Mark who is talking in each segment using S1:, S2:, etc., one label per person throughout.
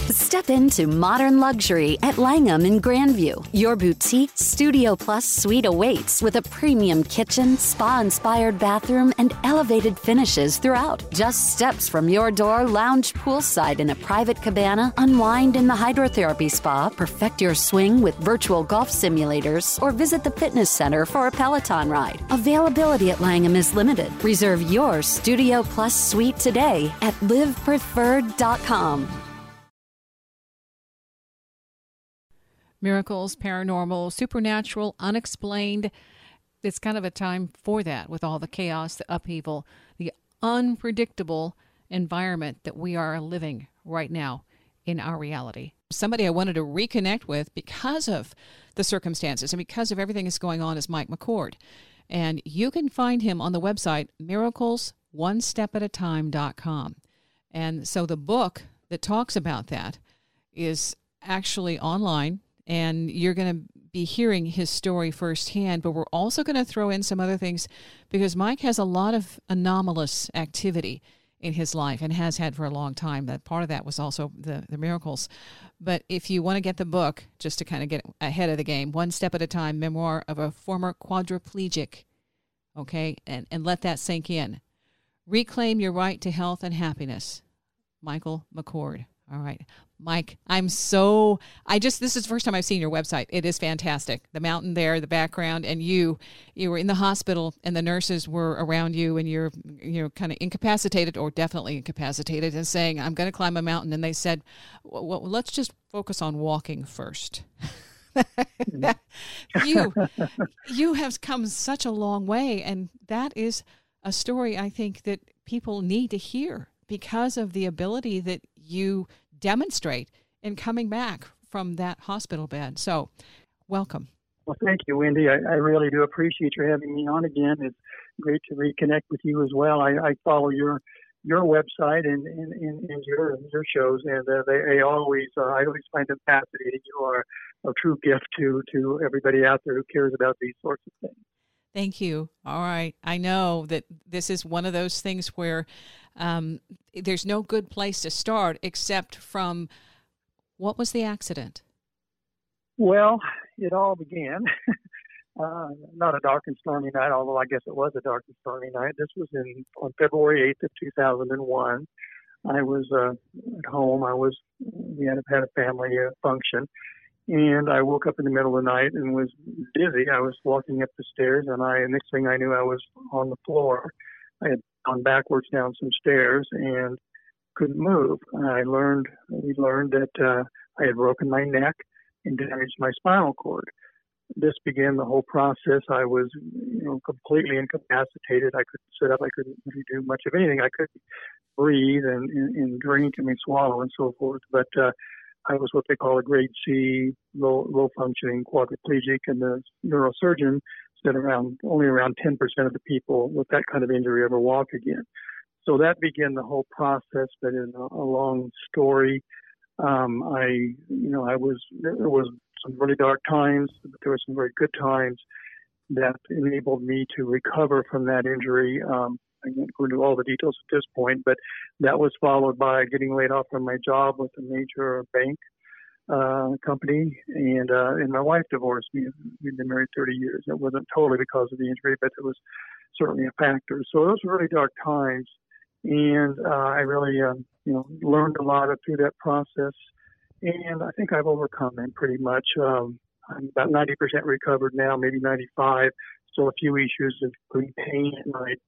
S1: Step into modern luxury at Langham in Grandview. Your boutique Studio Plus suite awaits with a premium kitchen, spa-inspired bathroom, and elevated finishes throughout. Just steps from your door, lounge poolside in a private cabana, unwind in the hydrotherapy spa, perfect your swing with virtual golf simulators, or visit the fitness center for a Peloton ride. Availability at Langham is limited. Reserve your Studio Plus suite today at livepreferred.com.
S2: Miracles, paranormal, supernatural, unexplained. It's kind of a time for that with all the chaos, the upheaval, the unpredictable environment that we are living right now in our reality. Somebody I wanted to reconnect with because of the circumstances and because of everything that's going on is Mike McCord. And you can find him on the website miraclesonestepatatime.com. And so the book that talks about that is actually online. And you're going to be hearing his story firsthand, but we're also going to throw in some other things because Mike has a lot of anomalous activity in his life and has had for a long time. That part of that was also the miracles. But if you want to get the book, just to kind of get ahead of the game, One Step at a Time, Memoir of a Former Quadriplegic, okay, and let that sink in. Reclaim Your Right to Health and Happiness, Michael McCord. All right. Mike, this is the first time I've seen your website. It is fantastic. The mountain there, the background, and you were in the hospital and the nurses were around you and you're kind of incapacitated or definitely incapacitated and saying, I'm going to climb a mountain. And they said, well, let's just focus on walking first. You have come such a long way. And that is a story I think that people need to hear because of the ability that you demonstrate in coming back from that hospital bed. So, welcome.
S3: Well, thank you, Wendy. I really do appreciate your having me on again. It's great to reconnect with you as well. I follow your website and your shows, and I always find them fascinating. You are a true gift to everybody out there who cares about these sorts of things.
S2: Thank you. All right. I know that this is one of those things where there's no good place to start except from what was the accident?
S3: Well, it all began, not a dark and stormy night, although I guess it was a dark and stormy night. This was on February 8th of 2001. I was at home. We had a family function. And I woke up in the middle of the night and was dizzy. I was walking up the stairs, and next thing I knew, I was on the floor. I had gone backwards down some stairs and couldn't move. We learned that I had broken my neck and damaged my spinal cord. This began the whole process. I was, completely incapacitated. I couldn't sit up. I couldn't really do much of anything. I couldn't breathe and drink and swallow and so forth. But I was what they call a grade C, low functioning quadriplegic, and the neurosurgeon said only around 10% of the people with that kind of injury ever walk again. So that began the whole process, but in a long story. There was some really dark times, but there were some very good times that enabled me to recover from that injury. I won't go into all the details at this point, but that was followed by getting laid off from my job with a major bank company, and my wife divorced me. We'd been married 30 years. It wasn't totally because of the injury, but it was certainly a factor. So those were really dark times, and I really learned a lot through that process, and I think I've overcome them pretty much. I'm about 90% recovered now, maybe 95%. Still a few issues, including pain at night.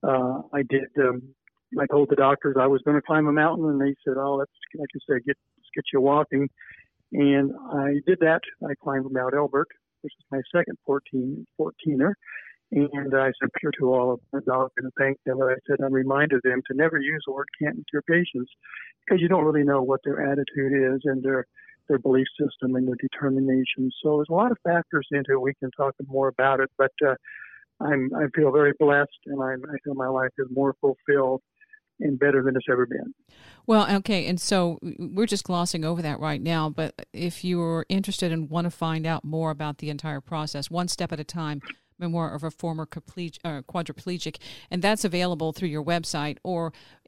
S3: I told the doctors I was going to climb a mountain, and they said, "Oh, let's get you walking." And I did that. I climbed Mount Elbert, which is my second 14er. And I said to all of the doctors and thanked them. I said I reminded them to never use the word can't with your patients because you don't really know what their attitude is and their belief system and their determination. So there's a lot of factors into it. We can talk more about it, but I feel very blessed, and I feel my life is more fulfilled and better than it's ever been.
S2: Well, okay, and so we're just glossing over that right now, but if you're interested and want to find out more about the entire process, One Step at a Time, Memoir of a Former Quadriplegic, and that's available through your website, or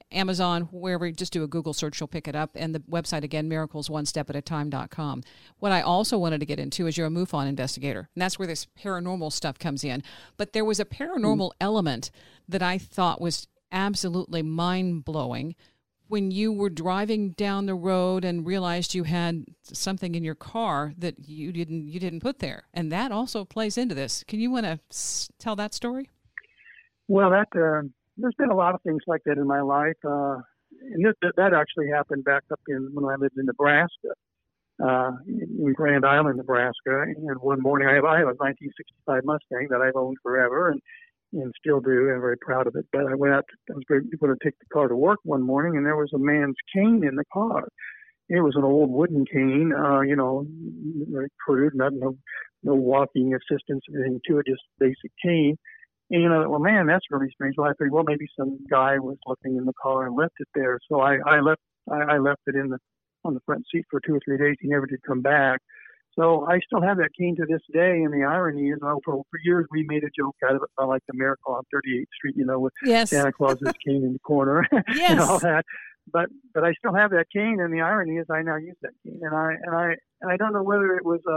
S2: Amazon, wherever, just do a Google search, you'll pick it up. And the website, again, miraclesonestepatatime.com. What I also wanted to get into is you're a MUFON investigator, and that's where this paranormal stuff comes in. But there was a paranormal element that I thought was absolutely mind-blowing when you were driving down the road and realized you had something in your car that you didn't put there. And that also plays into this. Can you want to tell that story?
S3: Well, there's been a lot of things like that in my life. And that actually happened back up when I lived in Nebraska, in Grand Island, Nebraska. And one morning, I have a 1965 Mustang that I've owned forever and still do, and very proud of it. But I was going to take the car to work one morning, and there was a man's cane in the car. It was an old wooden cane, very crude, no walking assistance or anything to it, just basic cane. And I thought, well, man, that's really strange. Well, I figured, well, maybe some guy was looking in the car and left it there. So I left it on the front seat for 2 or 3 days. He never did come back. So I still have that cane to this day, and the irony is, for years we made a joke out of it, like the miracle on 38th Street, with
S2: yes.
S3: Santa Claus's cane in the corner
S2: yes.
S3: and all that. But I still have that cane, and the irony is I now use that cane, and I don't know whether it was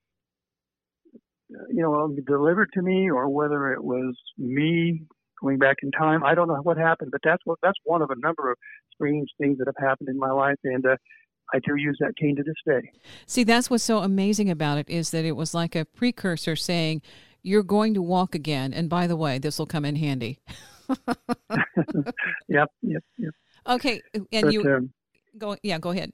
S3: delivered to me or whether it was me going back in time. I don't know what happened, but that's one of a number of strange things that have happened in my life, and I do use that cane to this day. See,
S2: that's what's so amazing about it, is that it was like a precursor saying, you're going to walk again, and by the way, this will come in handy.
S3: Yep.
S2: Okay, and go ahead.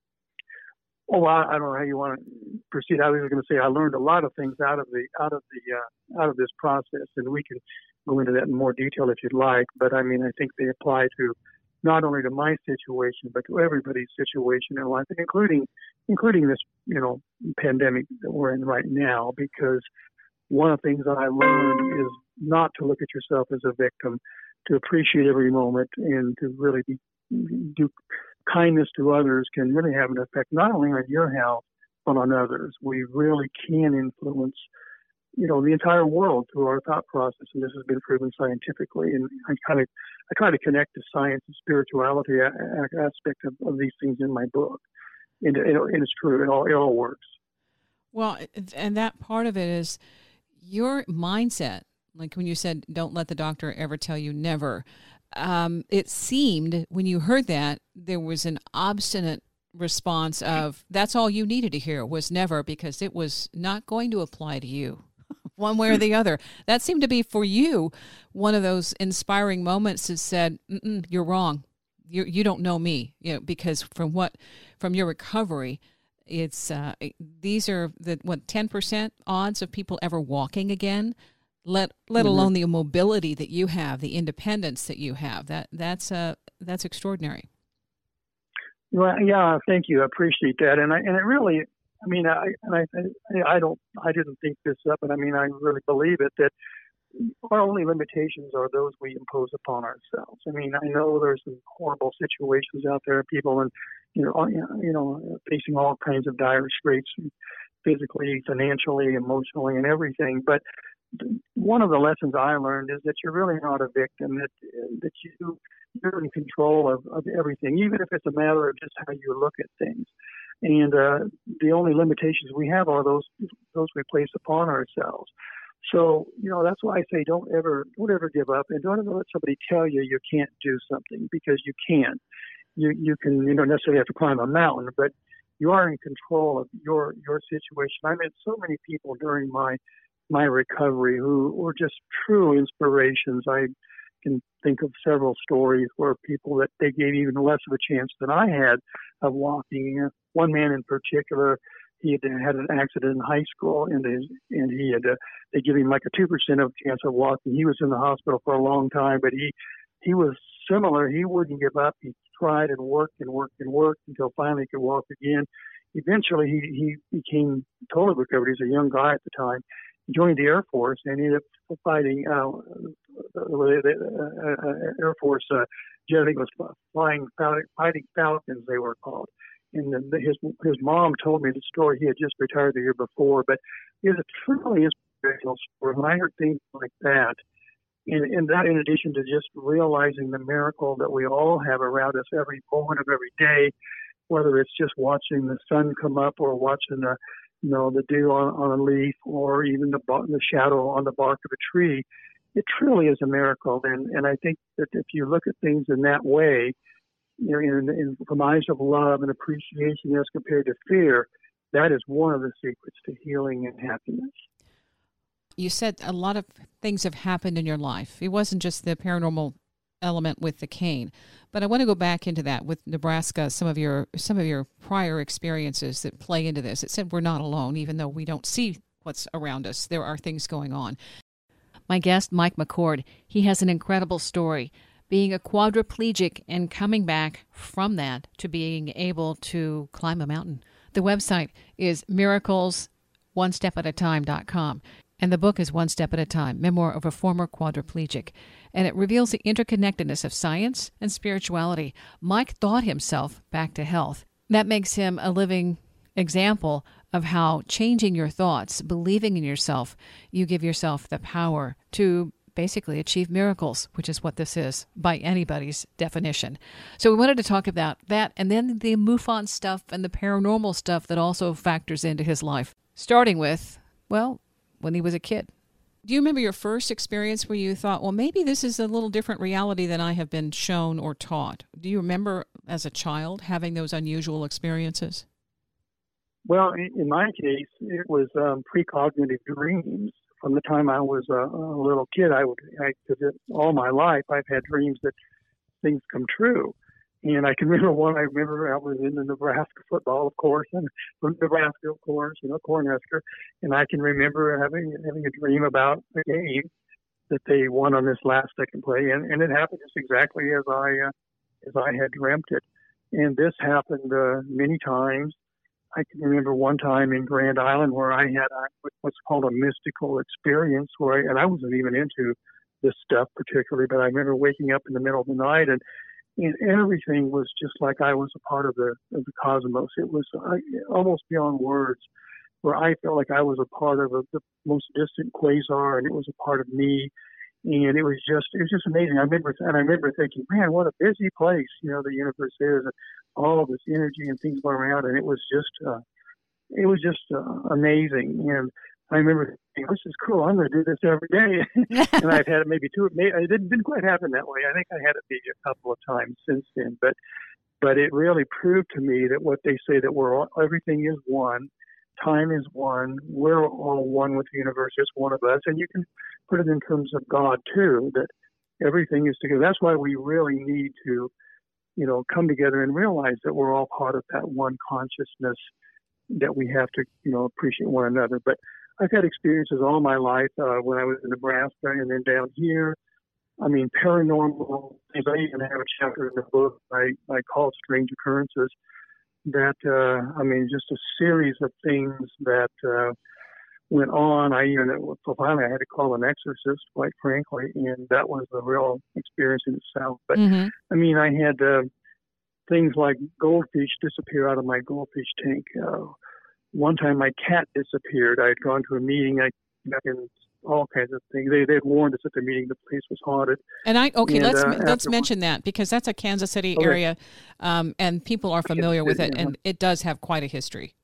S3: Oh, I don't know how you want to proceed. I was going to say I learned a lot of things out of this process, and we can go into that in more detail if you'd like. But I mean, I think they apply to not only to my situation, but to everybody's situation in life, including this, pandemic that we're in right now. Because one of the things that I learned is not to look at yourself as a victim, to appreciate every moment, and to really do kindness to others can really have an effect not only on your health but on others. We really can influence, the entire world through our thought process, and this has been proven scientifically. And I try to connect the science and spirituality aspect of these things in my book, and it's true. It all works.
S2: Well, and that part of it is your mindset. Like when you said, "Don't let the doctor ever tell you never." It seemed when you heard that there was an obstinate response of that's all you needed to hear was never, because it was not going to apply to you one way or the other. That seemed to be for you one of those inspiring moments that said, you're wrong. You don't know me, because from your recovery, it's these are the 10% odds of people ever walking again. Let alone the mobility that you have, the independence that you have. That's extraordinary.
S3: Well, yeah, thank you. I appreciate that, and it really, I mean, I didn't think this up, but I mean, I really believe it, that our only limitations are those we impose upon ourselves. I mean, I know there's some horrible situations out there, people, and facing all kinds of dire straits, physically, financially, emotionally, and everything, but one of the lessons I learned is that you're really not a victim, that you're in control of everything, even if it's a matter of just how you look at things. And the only limitations we have are those we place upon ourselves. So, that's why I say don't ever give up, and don't ever let somebody tell you can't do something, because you can. You can, you don't necessarily have to climb a mountain, but you are in control of your situation. I met so many people during my recovery who were just true inspirations. I can think of several stories where people that they gave even less of a chance than I had of walking. One man in particular, he had an accident in high school, and he had they gave him like a 2% of chance of walking. He was in the hospital for a long time, but he was similar. He wouldn't give up. He tried and worked until finally he could walk again. Eventually, he became totally recovered. He was a young guy at the time. He joined the Air Force and ended up fighting Air Force jet. I think it was fighting Falcons, they were called. And his mom told me the story. He had just retired the year before, but it was a truly inspirational story. When I heard things like that, And that, in addition to just realizing the miracle that we all have around us every moment of every day, whether it's just watching the sun come up or watching the dew on a leaf, or even the shadow on the bark of a tree, it truly is a miracle. And I think that if you look at things in that way, from eyes of love and appreciation as compared to fear, that is one of the secrets to healing and happiness.
S2: You said a lot of things have happened in your life. It wasn't just the paranormal element with the cane, but I want to go back into that with Nebraska, some of your prior experiences that play into this. It said we're not alone, even though we don't see what's around us. There are things going on. My guest, Mike McCord, he has an incredible story, being a quadriplegic and coming back from that to being able to climb a mountain. The website is miracles1stepatatime.com. And the book is One Step at a Time, Memoir of a Former Quadriplegic. And it reveals the interconnectedness of science and spirituality. Mike thought himself back to health. That makes him a living example of how changing your thoughts, believing in yourself, you give yourself the power to basically achieve miracles, which is what this is by anybody's definition. So we wanted to talk about that, and then the MUFON stuff and the paranormal stuff that also factors into his life. Starting with, when he was a kid. Do you remember your first experience where you thought, well, maybe this is a little different reality than I have been shown or taught? Do you remember as a child having those unusual experiences?
S3: Well, in my case, it was precognitive dreams. From the time I was a little kid, because all my life I've had dreams that things come true. And I can remember one. I remember I was in the Nebraska football, of course, and from Nebraska, of course, Cornhusker. And I can remember having a dream about a game that they won on this last second play, and it happened just exactly as I had dreamt it. And this happened many times. I can remember one time in Grand Island where I had what's called a mystical experience, and I wasn't even into this stuff particularly, but I remember waking up in the middle of the night and everything was just like I was a part of the cosmos. It was almost beyond words, where I felt like I was a part of the most distant quasar, and it was a part of me. And it was just amazing. I remember thinking, man, what a busy place, the universe is, and all this energy and things going around. And it was just amazing. And I remember thinking, this is cool. I'm going to do this every day. And I've had it maybe two. It didn't quite happen that way. I think I had it maybe a couple of times since then. But it really proved to me that what they say, that everything is one, time is one, we're all one with the universe. It's one of us. And you can put it in terms of God too, that everything is together. That's why we really need to, come together and realize that we're all part of that one consciousness, that we have to, appreciate one another. But I've had experiences all my life when I was in Nebraska and then down here. I mean, paranormal things. I even have a chapter in the book I call Strange Occurrences. That, just a series of things that went on. Finally I had to call an exorcist, quite frankly, and that was the real experience in itself. But, I had things like goldfish disappear out of my goldfish tank. One time my cat disappeared. I had gone to a meeting, and all kinds of things. They had warned us at the meeting the place was haunted.
S2: And let's mention that, because that's a Kansas City area, and people are familiar with it, and it does have quite a history.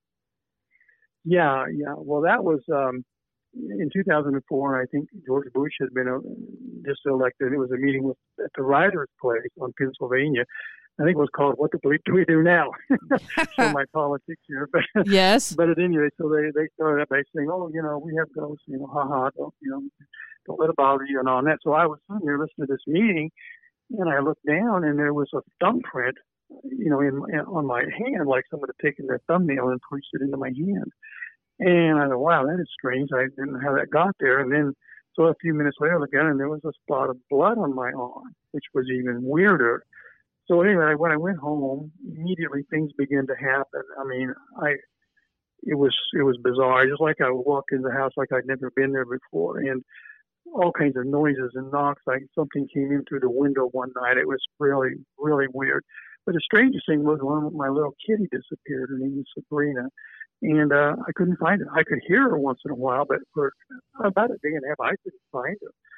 S3: Yeah. Well, that was in 2004. I think George Bush had been just elected. It was a meeting at the Writer's Place on Pennsylvania. I think it was called "What the Bleep Do We Do Now?" So my politics here, but
S2: yes.
S3: But at any rate, so they started up by saying, "Oh, we have ghosts, don't let it bother you," and on that. So I was sitting there listening to this meeting, and I looked down, and there was a thumbprint, on my hand, like someone had taken their thumbnail and pushed it into my hand. And I thought, wow, that is strange. I didn't know how that got there. And then, so a few minutes later, I looked down, and there was a spot of blood on my arm, which was even weirder. So anyway, when I went home, immediately things began to happen. It was bizarre. Just like I walked in the house like I'd never been there before, and all kinds of noises and knocks. Like something came in through the window one night. It was really, really weird. But the strangest thing was my little kitty disappeared. Her name was Sabrina, and I couldn't find her. I could hear her once in a while, but for about a day and a half, I couldn't find her.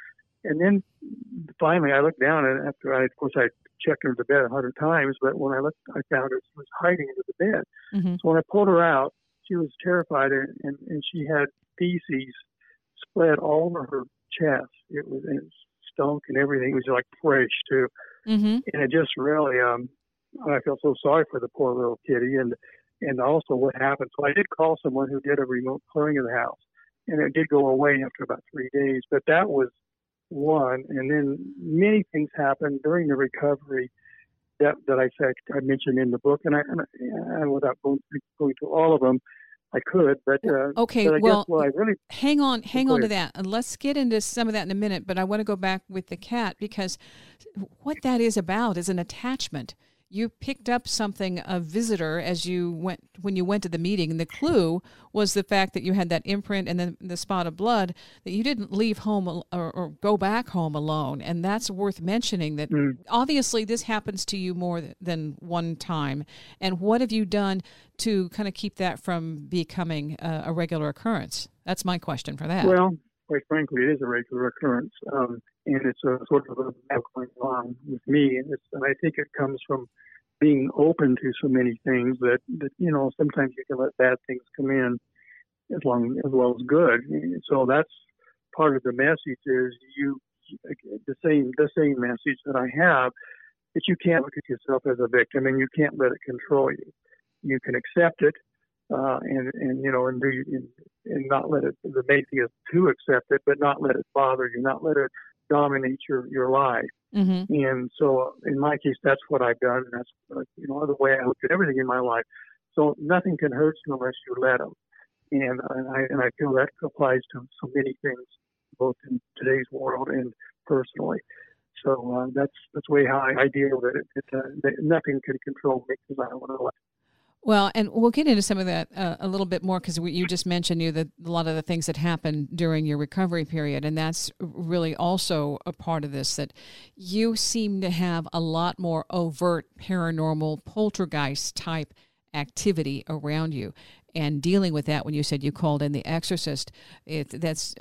S3: And then finally I looked down, and after of course I checked her to bed 100 times, but when I looked, I found her, she was hiding under the bed.
S2: Mm-hmm.
S3: So when I pulled her out, she was terrified, and she had feces spread all over her chest. It was stunk and everything. It was like fresh too.
S2: Mm-hmm.
S3: And it just really, I felt so sorry for the poor little kitty, and also what happened. So I did call someone who did a remote clearing of the house, and it did go away after about 3 days. But that was one, and then many things happened during the recovery that I mentioned in the book, and I without going to all of them, I could, but
S2: okay.
S3: But I
S2: well,
S3: guess, I really
S2: hang on to that, and let's get into some of that in a minute. But I want to go back with the cat, because what that is about is an attachment. You picked up something, a visitor, when you went to the meeting, and the clue was the fact that you had that imprint and then the spot of blood, that you didn't leave home or go back home alone. And that's worth mentioning, that obviously this happens to you more than one time. And what have you done to kind of keep that from becoming a regular occurrence? That's my question for that.
S3: Well, quite frankly, it is a regular occurrence, and it's a sort of a battle going on with me, and I think it comes from being open to so many things that sometimes you can let bad things come in as well as good. So that's part of the message is the same message that I have, that you can't look at yourself as a victim, and you can't let it control you. You can accept it, and not let it, the main thing is to accept it, but not let it bother you, not let it dominate your life.
S2: Mm-hmm.
S3: And so in my case, that's what I've done. That's, the way I look at everything in my life. So nothing can hurt you unless you let them. And I feel that applies to so many things, both in today's world and personally. So that's the way how I deal with it. That nothing can control me because I want to let.
S2: Well, and we'll get into some of that a little bit more, because you just mentioned a lot of the things that happened during your recovery period, and that's really also a part of this, that you seem to have a lot more overt paranormal poltergeist type activity around you, and dealing with that. When you said you called in the exorcist, that's,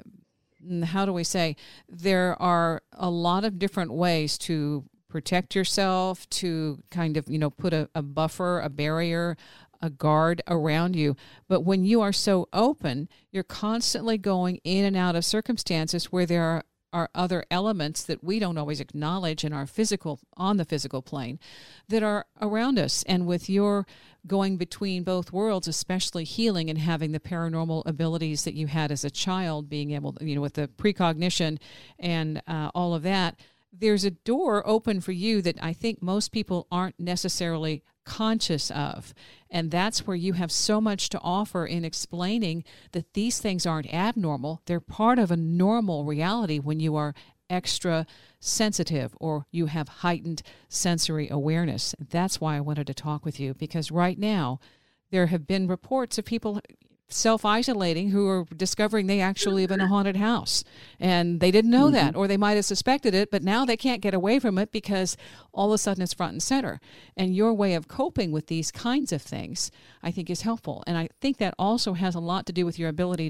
S2: how do we say, there are a lot of different ways to protect yourself, to kind of, put a buffer, a barrier, a guard around you. But when you are so open, you're constantly going in and out of circumstances where there are other elements that we don't always acknowledge on the physical plane, that are around us. And with your going between both worlds, especially healing and having the paranormal abilities that you had as a child, being able to, with the precognition and all of that, there's a door open for you that I think most people aren't necessarily conscious of. And that's where you have so much to offer in explaining that these things aren't abnormal. They're part of a normal reality when you are extra sensitive or you have heightened sensory awareness. That's why I wanted to talk with you, because right now there have been reports of people self-isolating who are discovering they actually live in a haunted house, and they didn't know that, or they might have suspected it, but now they can't get away from it because all of a sudden it's front and center. And your way of coping with these kinds of things, I think, is helpful. And I think that also has a lot to do with your ability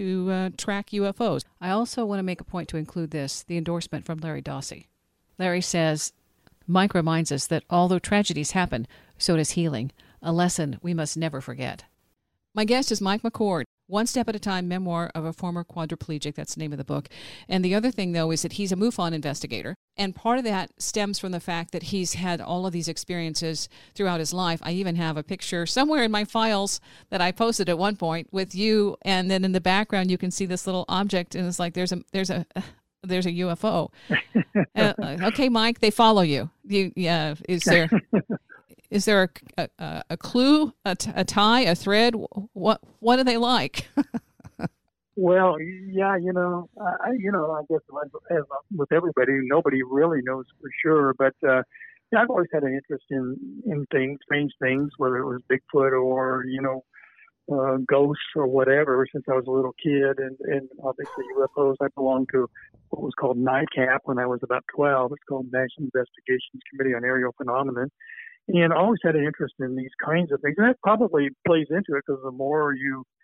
S2: to track UFOs. I also want to make a point to include the endorsement from Larry Dossey. Larry says, Mike reminds us that although tragedies happen, so does healing, a lesson we must never forget. My guest is Mike McCord, One Step at a Time, memoir of a former quadriplegic. That's the name of the book. And the other thing, though, is that he's a MUFON investigator. And part of that stems from the fact that he's had all of these experiences throughout his life. I even have a picture somewhere in my files that I posted at one point with you. And then in the background, you can see this little object. And it's like there's a UFO. Okay, Mike, they follow you. Is there a clue, a tie, a thread? What are they like?
S3: Well, yeah, I guess as with everybody, nobody really knows for sure. But I've always had an interest in things, strange things, whether it was Bigfoot or ghosts or whatever, since I was a little kid, and obviously UFOs. I belonged to what was called NICAP when I was about 12. It's called National Investigations Committee on Aerial Phenomena. And I always had an interest in these kinds of things. And that probably plays into it, because the more you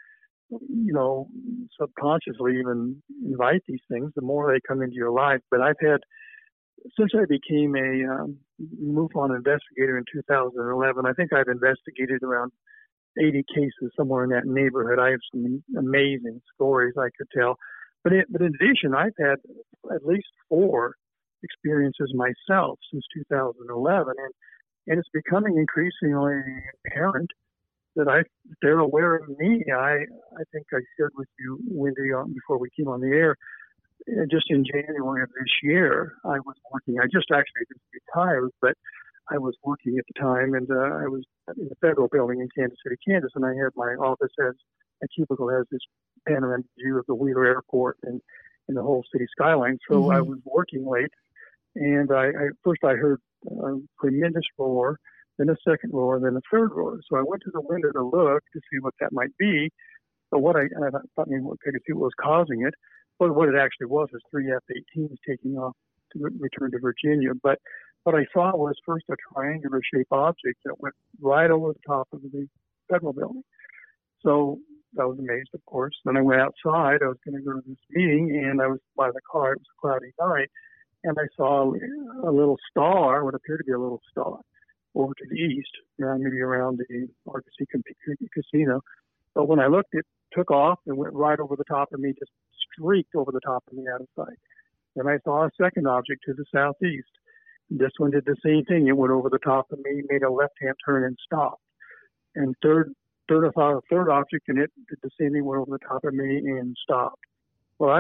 S3: subconsciously even invite these things, the more they come into your life. But I've had, since I became a MUFON investigator in 2011, I think I've investigated around 80 cases, somewhere in that neighborhood. I have some amazing stories I could tell. But in addition, I've had at least 4 experiences myself since 2011, and it's becoming increasingly apparent that they're aware of me. I think I shared with you, Wendy, before we came on the air, just in January of this year, I was working. I just actually retired, but I was working at the time, and I was in the federal building in Kansas City, Kansas, and I had my office a cubicle has this panoramic view of the Wheeler Airport and the whole city skyline. So I was working late, and I first heard a tremendous roar, then a second roar, then a third roar. So I went to the window to look to see what that might be. But I thought maybe I could see what was causing it. But what it actually was 3 F-18s taking off to return to Virginia. But what I saw was first a triangular-shaped object that went right over the top of the federal building. So I was amazed, of course. Then I went outside. I was going to go to this meeting, and I was by the car. It was a cloudy night, and I saw a little star, what appeared to be a little star, over to the east, maybe around the Argosy Casino. But when I looked, it took off and went right over the top of me, just streaked over the top of me out of sight. Then I saw a second object to the southeast. This one did the same thing. It went over the top of me, made a left-hand turn, and stopped. And third, I saw a third object, and it did the same thing, went over the top of me and stopped. Well,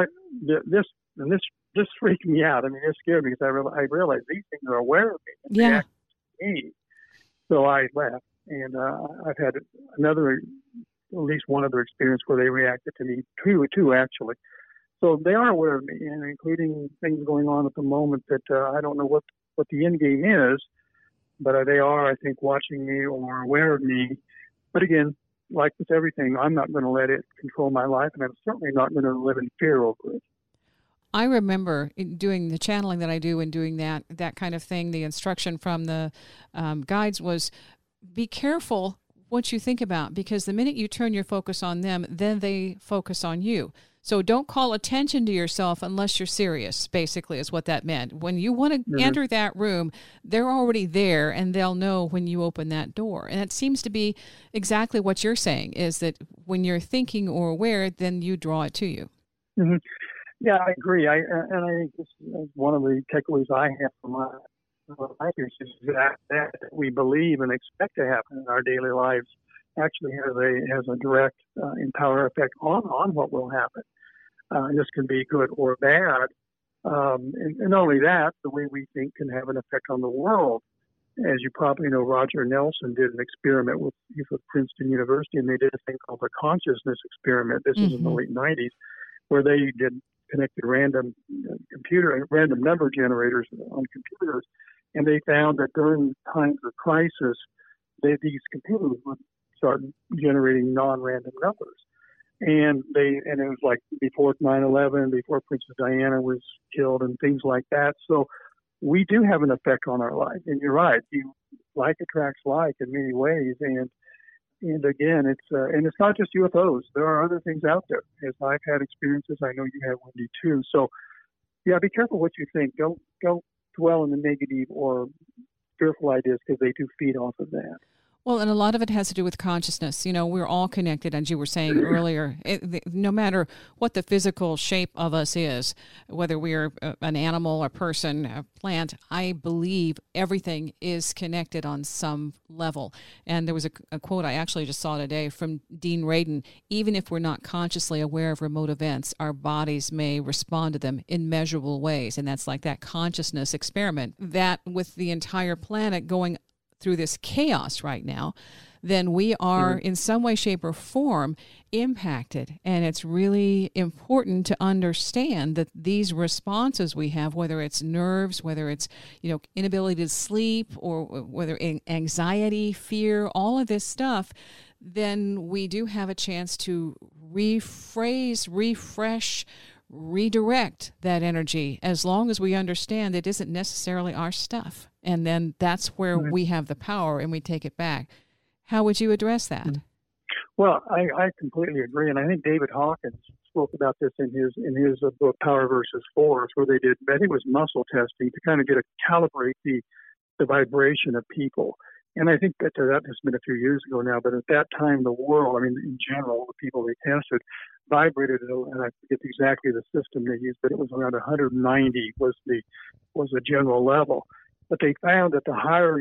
S3: this freaked me out. I mean, it scared me because I realized these things are aware of me.
S2: Yeah.
S3: Me. So I left, and I've had at least one other experience where they reacted to me, two actually. So they are aware of me, and including things going on at the moment that I don't know what the end game is, but they are, I think, watching me or aware of me. But again, like with everything, I'm not going to let it control my life, and I'm certainly not going to live in fear over it.
S2: I remember doing the channeling that I do and doing that kind of thing. The instruction from the guides was, be careful what you think about, because the minute you turn your focus on them, then they focus on you. So don't call attention to yourself unless you're serious, basically, is what that meant. When you want to enter that room, they're already there, and they'll know when you open that door. And it seems to be exactly what you're saying, is that when you're thinking or aware, then you draw it to you.
S3: Mm-hmm. Yeah, I agree. I think this is one of the takeaways I have from my life is that we believe and expect to happen in our daily lives actually has a direct and power effect on what will happen. This can be good or bad. And not only that, the way we think can have an effect on the world. As you probably know, Roger Nelson did an experiment with Princeton University, and they did a thing called the consciousness experiment. This was in the late 90s, where they connected random number generators on computers, and they found that during times of crisis, these computers would start generating non-random numbers. And it was like before 9/11, before Princess Diana was killed, and things like that. So we do have an effect on our life. And you're right, like attracts like in many ways. And again, it's not just UFOs. There are other things out there. As I've had experiences, I know you have, Wendy, too. So yeah, be careful what you think. Don't dwell in the negative or fearful ideas, because they do feed off of that.
S2: Well, and a lot of it has to do with consciousness. You know, we're all connected, as you were saying earlier. No matter what the physical shape of us is, whether we are an animal, a person, a plant, I believe everything is connected on some level. And there was a quote I actually just saw today from Dean Radin: even if we're not consciously aware of remote events, our bodies may respond to them in measurable ways. And that's like that consciousness experiment. That with the entire planet going through this chaos right now, then we are in some way, shape, or form impacted. And it's really important to understand that these responses we have, whether it's nerves, whether it's, inability to sleep, or whether anxiety, fear, all of this stuff, then we do have a chance to rephrase, refresh, redirect that energy, as long as we understand it isn't necessarily our stuff. And then that's where we have the power and we take it back. How would you address that?
S3: Well, I completely agree, and I think David Hawkins spoke about this in his book Power versus Force, where they did, I think it was muscle testing to kind of calibrate the vibration of people. And I think that has been a few years ago now, but at that time, the world, I mean, in general, the people they tested vibrated, and I forget exactly the system they used, but it was around 190 was the general level. But they found that the higher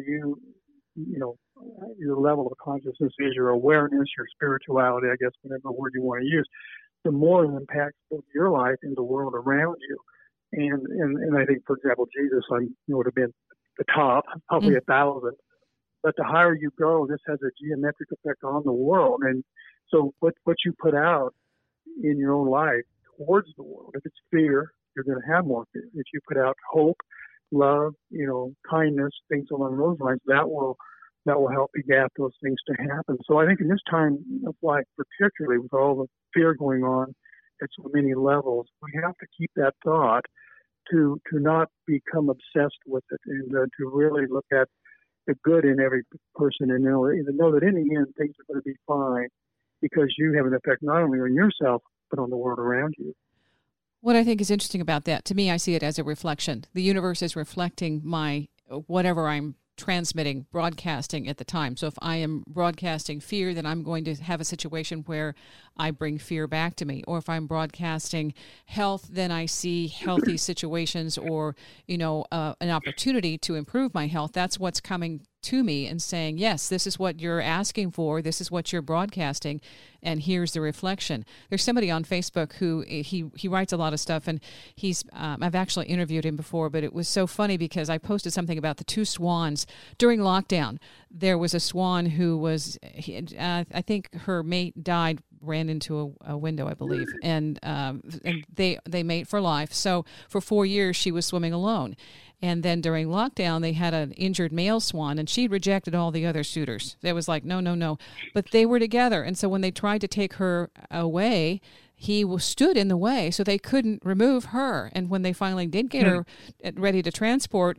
S3: your level of consciousness is, your awareness, your spirituality, I guess, whatever word you want to use, the more it impacts both your life and the world around you. And I think, for example, Jesus would have been the top, probably 1,000. But the higher you go, this has a geometric effect on the world. And so what you put out in your own life towards the world, if it's fear, you're going to have more fear. If you put out hope, love, kindness, things along those lines, that will help begat those things to happen. So I think in this time of life, particularly with all the fear going on at so many levels, we have to keep that thought to not become obsessed with it, and to really look at the good in every person, and know that in the end things are going to be fine, because you have an effect not only on yourself but on the world around you.
S2: What I think is interesting about that, to me, I see it as a reflection. The universe is reflecting whatever I'm transmitting, broadcasting at the time. So if I am broadcasting fear, then I'm going to have a situation where I bring fear back to me. Or if I'm broadcasting health, then I see healthy situations, or, an opportunity to improve my health. That's what's coming to me and saying, yes, this is what you're asking for. This is what you're broadcasting. And here's the reflection. There's somebody on Facebook who he writes a lot of stuff, and I've actually interviewed him before, but it was so funny because I posted something about the two swans during lockdown. There was a swan who was, I think her mate died, ran into a window, I believe, and they mate for life. So for 4 years she was swimming alone. And then during lockdown, they had an injured male swan, and she rejected all the other suitors. It was like, no. But they were together. And so when they tried to take her away, he stood in the way, so they couldn't remove her. And when they finally did get her ready to transport,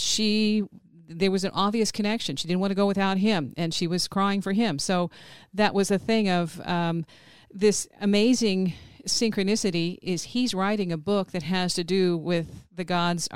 S2: there was an obvious connection. She didn't want to go without him, and she was crying for him. So that was a thing of this amazing synchronicity. Is he's writing a book that has to do with the gods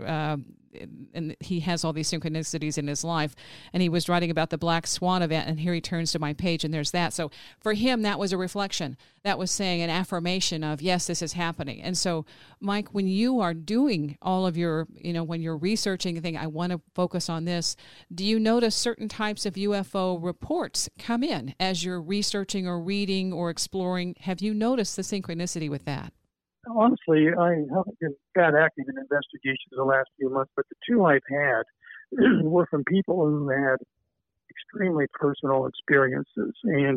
S2: and he has all these synchronicities in his life, and he was writing about the Black Swan event, and here he turns to my page and there's that. So for him, that was a reflection. That was saying an affirmation of, yes, this is happening. And so, Mike, when you are doing all of your, when you're researching a thing, I want to focus on this, do you notice certain types of UFO reports come in as you're researching or reading or exploring? Have you noticed the synchronicity with that?
S3: Honestly, I haven't been that active in investigations the last few months, but the two I've had were from people who had extremely personal experiences. And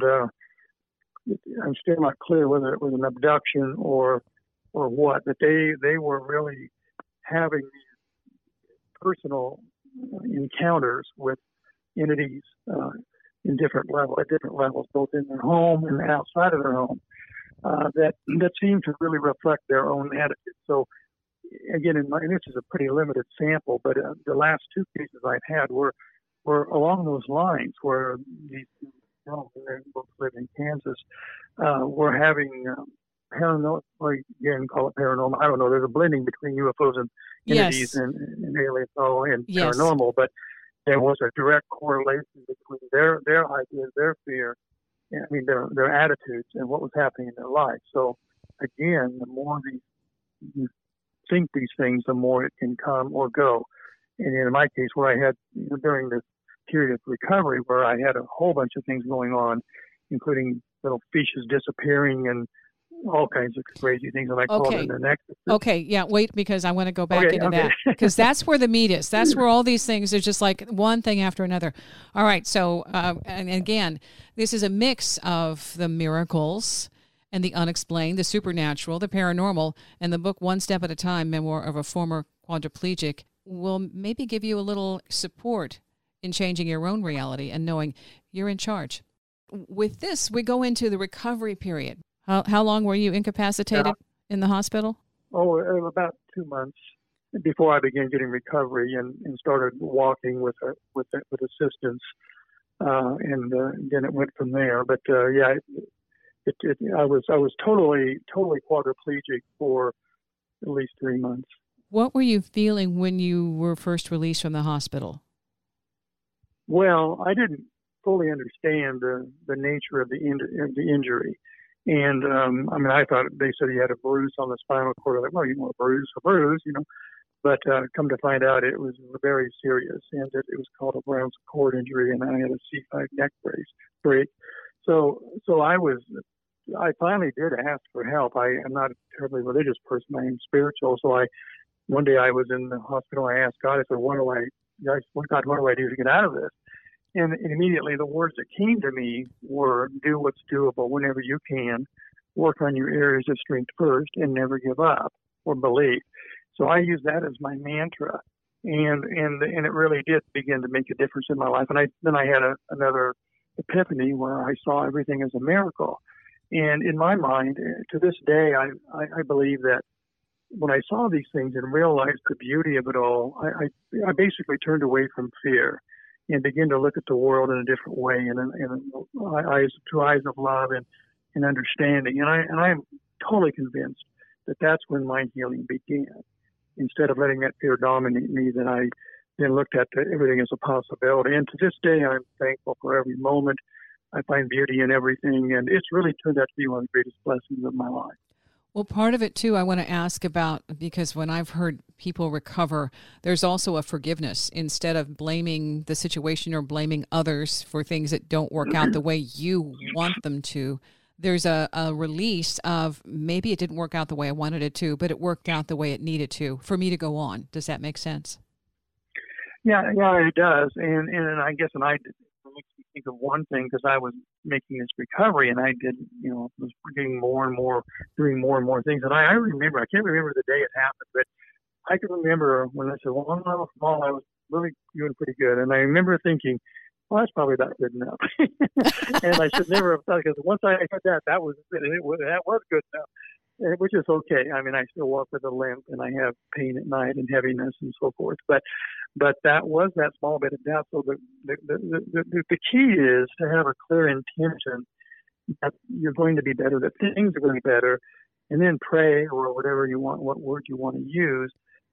S3: I'm still not clear whether it was an abduction or what, but they were really having these personal encounters with entities at different levels, both in their home and outside of their home. That seem to really reflect their own attitude. So, again, and this is a pretty limited sample, but the last two cases I've had were along those lines, where these gentlemen, they both live in Kansas, were having paranormal, or again, call it paranormal. I don't know. There's a blending between UFOs and entities and aliens and paranormal, but there was a direct correlation between their ideas, their fear, their attitudes, and what was happening in their life. So, again, the more you think these things, the more it can come or go. And in my case, where I had, during this period of recovery, where I had a whole bunch of things going on, including little fishes disappearing and all kinds of crazy things, and I call it an exorcism.
S2: Okay, yeah, wait, because I want to go back into that, because that's where the meat is. That's where all these things are just like one thing after another. All right, so, and again, this is a mix of the miracles and the unexplained, the supernatural, the paranormal, and the book One Step at a Time, Memoir of a Former Quadriplegic, will maybe give you a little support in changing your own reality and knowing you're in charge. With this, we go into the recovery period. How long were you incapacitated in the hospital?
S3: Oh, about 2 months before I began getting recovery and started walking with assistance. and then it went from there. But yeah, I was totally quadriplegic for at least 3 months.
S2: What were you feeling when you were first released from the hospital?
S3: Well, I didn't fully understand the nature of the injury. And, I mean, I thought they said he had a bruise on the spinal cord. I was like, well, you know, a bruise, you know. But come to find out, it was very serious, and it was called a Brown's cord injury, and I had a C5 neck break. So I finally did ask for help. I am not a terribly religious person. I am spiritual. So one day I was in the hospital. I asked God, I said, God, what do I do to get out of this? And immediately the words that came to me were, do what's doable whenever you can, work on your areas of strength first, and never give up or believe. So I use that as my mantra, and it really did begin to make a difference in my life. And then I had another epiphany where I saw everything as a miracle. And in my mind, to this day, I believe that when I saw these things and realized the beauty of it all, I basically turned away from fear and began to look at the world in a different way, and through eyes of love and understanding. And I'm totally convinced that that's when my healing began. Instead of letting that fear dominate me, that I then looked at everything as a possibility. And to this day, I'm thankful for every moment. I find beauty in everything, and it's really turned out to be one of the greatest blessings of my life.
S2: Well, part of it, too, I want to ask about, because when I've heard people recover, there's also a forgiveness. Instead of blaming the situation or blaming others for things that don't work out the way you want them to, there's a release of maybe it didn't work out the way I wanted it to, but it worked out the way it needed to for me to go on. Does that make sense?
S3: Yeah, it does. And I guess, it makes me think of one thing, because I was making this recovery, and I did, was getting more and more, doing more and more things. And I remember, I can't remember the day it happened, but I can remember when I said, well, when I was small, I was really doing pretty good. And I remember thinking, well, that's probably not good enough. And I should never have thought, because once I heard that was good enough, which is okay. I mean, I still walk with a limp, and I have pain at night and heaviness and so forth. But that was that small bit of doubt. So the key is to have a clear intention that you're going to be better, that things are going to be better, and then pray, or whatever you want, what word you want to use.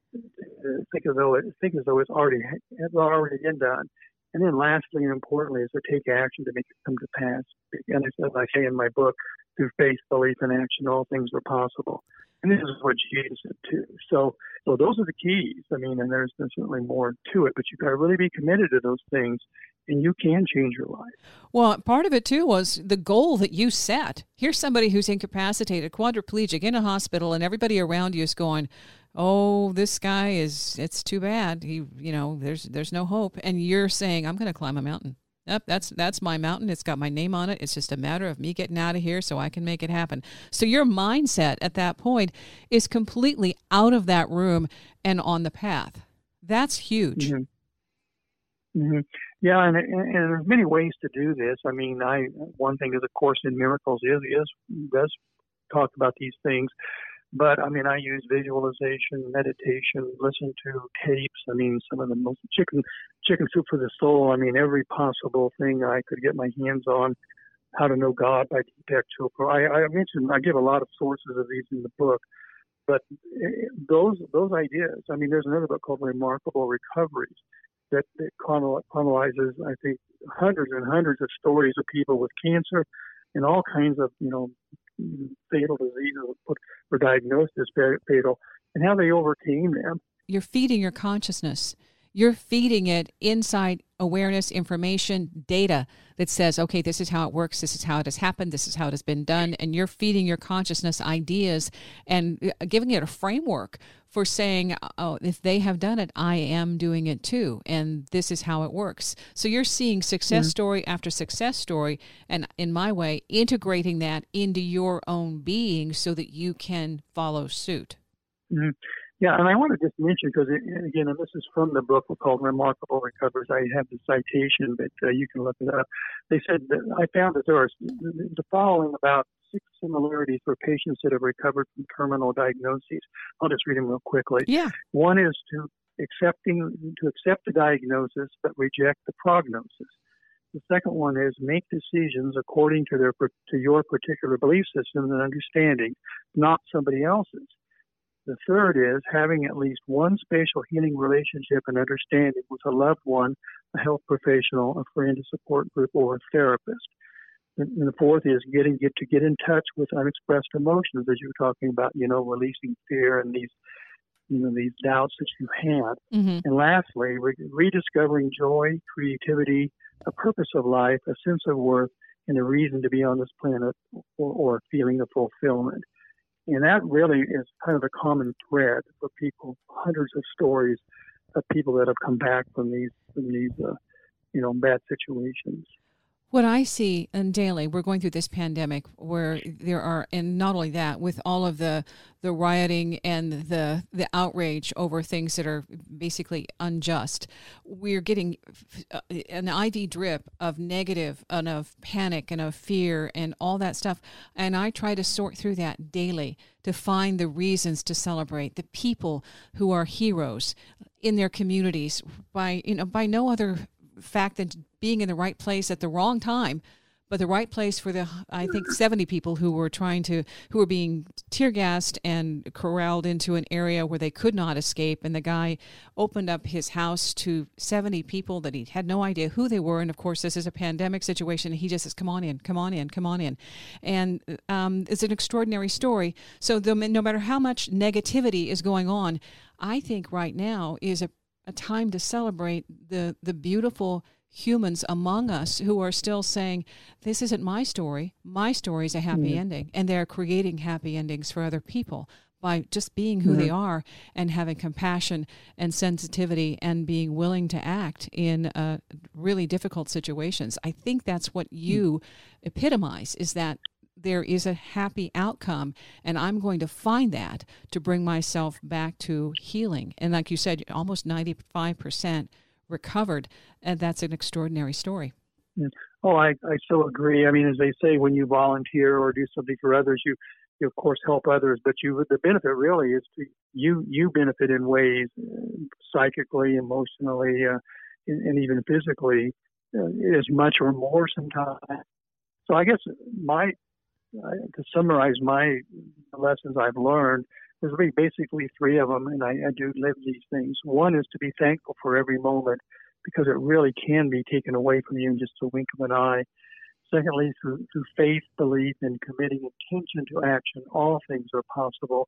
S3: Think as though it's already been done. And then lastly and importantly is to take action to make it come to pass. And as I say in my book, through faith, belief, and action, all things are possible. And this is what Jesus said too. So those are the keys. I mean, and there's certainly more to it, but you've got to really be committed to those things, and you can change your life.
S2: Well, part of it too was the goal that you set. Here's somebody who's incapacitated, quadriplegic, in a hospital, and everybody around you is going, oh, this guy it's too bad. There's no hope. And you're saying, I'm going to climb a mountain. Yep, that's my mountain. It's got my name on it. It's just a matter of me getting out of here so I can make it happen. So your mindset at that point is completely out of that room and on the path. That's huge.
S3: Mm-hmm. Mm-hmm. Yeah, and there's many ways to do this. I mean, one thing is, of course, in Miracles does talk about these things. But I mean, I use visualization, meditation, listen to tapes. I mean, some of the most chicken soup for the soul. I mean, every possible thing I could get my hands on. How to Know God by Deepak Chopra. I give a lot of sources of these in the book, but those ideas. I mean, there's another book called Remarkable Recoveries that chronologizes, I think, hundreds and hundreds of stories of people with cancer and all kinds of fatal diseases were diagnosed as fatal, and how they overcame them.
S2: You're feeding your consciousness. You're feeding it insight, awareness, information, data that says, okay, this is how it works, this is how it has happened, this is how it has been done, and you're feeding your consciousness ideas and giving it a framework for saying, oh, if they have done it, I am doing it too, and this is how it works. So you're seeing success story after success story, and in my way, integrating that into your own being so that you can follow suit. Mm-hmm.
S3: Yeah, and I want to just mention, because, again, and this is from the book called Remarkable Recoveries. I have the citation, but you can look it up. They said that I found that there are the following about 6 similarities for patients that have recovered from terminal diagnoses. I'll just read them real quickly.
S2: Yeah.
S3: One is to accept the diagnosis but reject the prognosis. The second one is make decisions according to your particular belief system and understanding, not somebody else's. The third is having at least one spatial healing relationship and understanding with a loved one, a health professional, a friend, a support group, or a therapist. And the fourth is get in touch with unexpressed emotions, as you were talking about, releasing fear and these doubts that you had.
S2: Mm-hmm.
S3: And lastly, rediscovering joy, creativity, a purpose of life, a sense of worth, and a reason to be on this planet, or a feeling of fulfillment. And that really is kind of a common thread for people. Hundreds of stories of people that have come back from these bad situations.
S2: What I see, and daily, we're going through this pandemic where there are, and not only that, with all of the rioting and the outrage over things that are basically unjust, we're getting an IV drip of negative and of panic and of fear and all that stuff. And I try to sort through that daily to find the reasons to celebrate the people who are heroes in their communities by no other fact than being in the right place at the wrong time, but the right place for I think 70 people who were being tear gassed and corralled into an area where they could not escape. And the guy opened up his house to 70 people that he had no idea who they were. And of course, this is a pandemic situation. He just says, come on in, come on in, come on in. And it's an extraordinary story. So no matter how much negativity is going on, I think right now is a time to celebrate the beautiful humans among us who are still saying, this isn't my story. My story is a happy ending. And they're creating happy endings for other people by just being who they are and having compassion and sensitivity and being willing to act in really difficult situations. I think that's what you epitomize, is that there is a happy outcome, and I'm going to find that to bring myself back to healing. And like you said, almost 95% recovered, and that's an extraordinary story.
S3: Oh, I so agree. I mean, as they say, when you volunteer or do something for others, you of course help others, but the benefit really is to you benefit in ways psychically, emotionally, and even physically, as much or more sometimes. So I guess to summarize the lessons I've learned, there's really basically three of them, and I do live these things. One is to be thankful for every moment, because it really can be taken away from you in just a wink of an eye. Secondly, through faith, belief, and committing intention to action, all things are possible,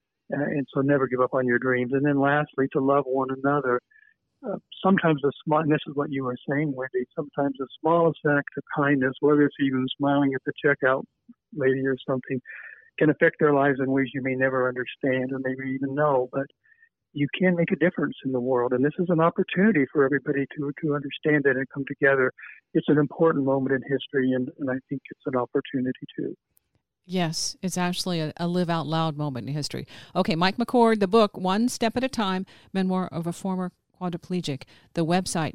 S3: and so never give up on your dreams. And then lastly, to love one another. Sometimes and this is what you were saying, Wendy, sometimes the smallest act of kindness, whether it's even smiling at the checkout lady or something, can affect their lives in ways you may never understand or maybe even know. But you can make a difference in the world, and this is an opportunity for everybody to understand it and come together. It's an important moment in history, and I think it's an opportunity too.
S2: Yes, it's actually a live out loud moment in history. Okay, Mike McCord, the book, One Step at a Time, Memoir of a Former Quadriplegic. The website,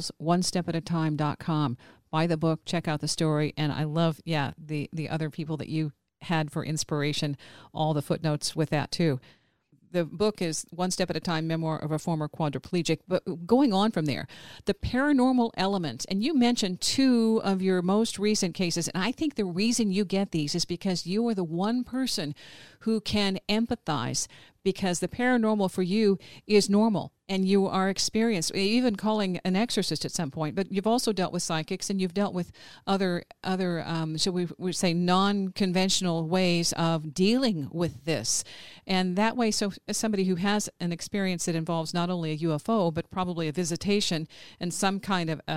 S2: miraclesonestepatatime.com. Buy the book, check out the story, and I love, the other people that you had for inspiration, all the footnotes with that too. The book is One Step at a Time, Memoir of a Former Quadriplegic. But going on from there, the paranormal element, and you mentioned two of your most recent cases, and I think the reason you get these is because you are the one person who can empathize, because the paranormal for you is normal and you are experienced, even calling an exorcist at some point. But you've also dealt with psychics, and you've dealt with other shall we say, non-conventional ways of dealing with this. And that way, so as somebody who has an experience that involves not only a UFO, but probably a visitation and some kind of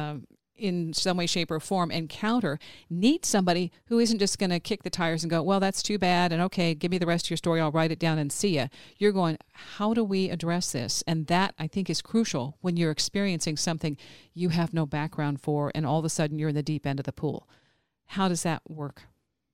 S2: in some way, shape, or form encounter, needs somebody who isn't just going to kick the tires and go, well, that's too bad, and okay, give me the rest of your story, I'll write it down and see ya. You're going, how do we address this? And that, I think, is crucial when you're experiencing something you have no background for, and all of a sudden you're in the deep end of the pool. How does that work?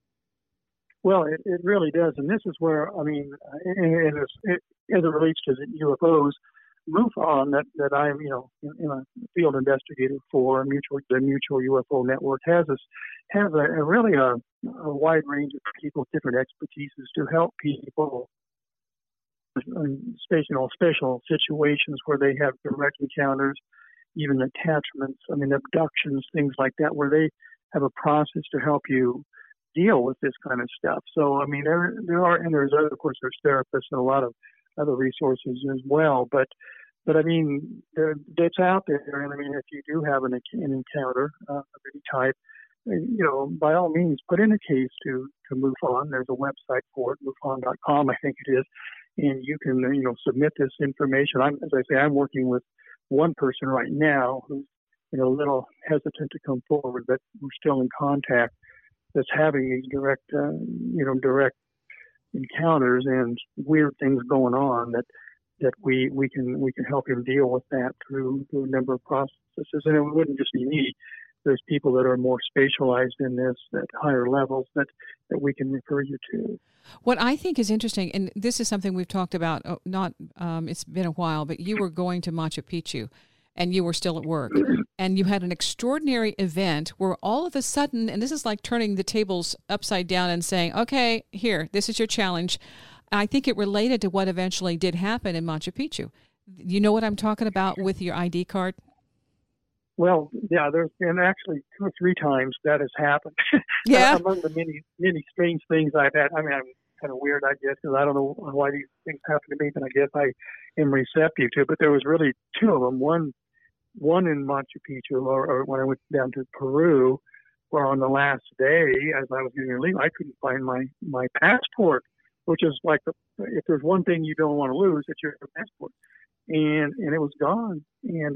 S3: Well, it really does, and this is where, I mean, as it relates to the UFOs, MUFON, that I'm, in a field investigator for the Mutual UFO Network, has a really wide range of people with different expertises to help people in special situations where they have direct encounters, even attachments, abductions, things like that, where they have a process to help you deal with this kind of stuff. So, there are, and there's other, of course, there's therapists and a lot of other resources as well. But it's out there. And if you do have an encounter of any type, by all means, put in a case to MUFON. There's a website for it, MUFON.com, I think it is. And you can, submit this information. As I say, I'm working with one person right now who's, a little hesitant to come forward, but we're still in contact, that's having these direct encounters and weird things going on that we can help him deal with that through a number of processes. And it wouldn't just be me. There's people that are more spatialized in this at higher levels that we can refer you to.
S2: What I think is interesting, and this is something we've talked about, it's been a while, but you were going to Machu Picchu and you were still at work and you had an extraordinary event where all of a sudden, and this is like turning the tables upside down and saying, okay, here, this is your challenge. I think it related to what eventually did happen in Machu Picchu. You know what I'm talking about with your ID card?
S3: Well, yeah, there's been actually 2 or 3 times that has happened.
S2: Yeah.
S3: Among the many strange things I've had. I'm kind of weird, I guess, because I don't know why these things happen to me, but I guess I am receptive to it. But there was really 2 of them. One in Machu Picchu, or when I went down to Peru, where on the last day, as I was getting leave, I couldn't find my passport, which is like, if there's one thing you don't want to lose, it's your passport. And it was gone. And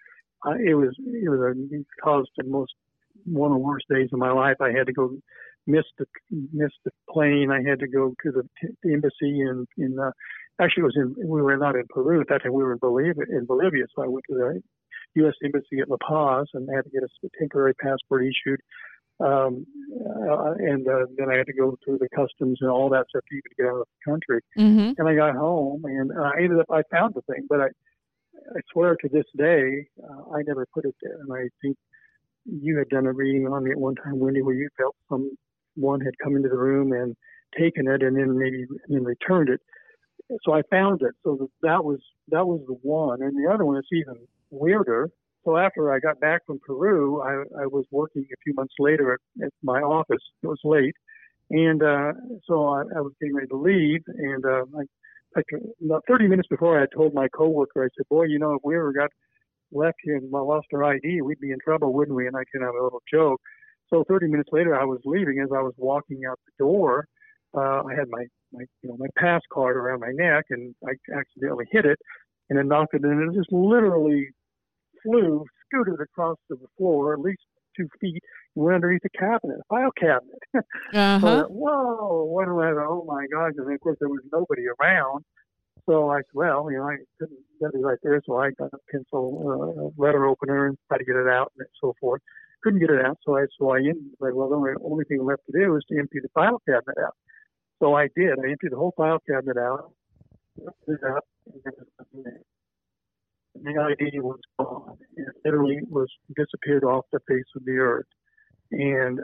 S3: it caused one of the worst days of my life. I had to go miss the plane. I had to go to the embassy in actually we were not in Peru at that time. We were in Bolivia. So I went to the U.S. Embassy at La Paz and had to get a temporary passport issued. And then I had to go through the customs and all that stuff to even get out of the country.
S2: Mm-hmm.
S3: And I got home and I found the thing, but I swear to this day, I never put it there. And I think you had done a reading on me at one time, Wendy, where you felt someone had come into the room and taken it and then returned it. So I found it. So that was the one. And the other one is even weirder. So after I got back from Peru, I was working a few months later at my office. It was late. And so I was getting ready to leave. And about 30 minutes before, I told my coworker, I said, boy, if we ever got left here and lost our ID, we'd be in trouble, wouldn't we? And I kind of have a little joke. So 30 minutes later, I was leaving. As I was walking out the door, I had my pass card around my neck, and I accidentally hit it, and it knocked it in, and it just literally scooted across the floor, at least 2 feet, and went underneath a file cabinet.
S2: Uh-huh.
S3: So, whoa, what do I have? Oh my gosh. And of course there was nobody around. So I said, well, I couldn't get it right there. So I got a pencil, letter opener and tried to get it out and so forth. Couldn't get it out. So I ended like, well, the only thing left to do is to empty the file cabinet out. So I did. I emptied the whole file cabinet out, lifted it up, and there was nothing there. The ID was gone. It literally disappeared off the face of the earth, and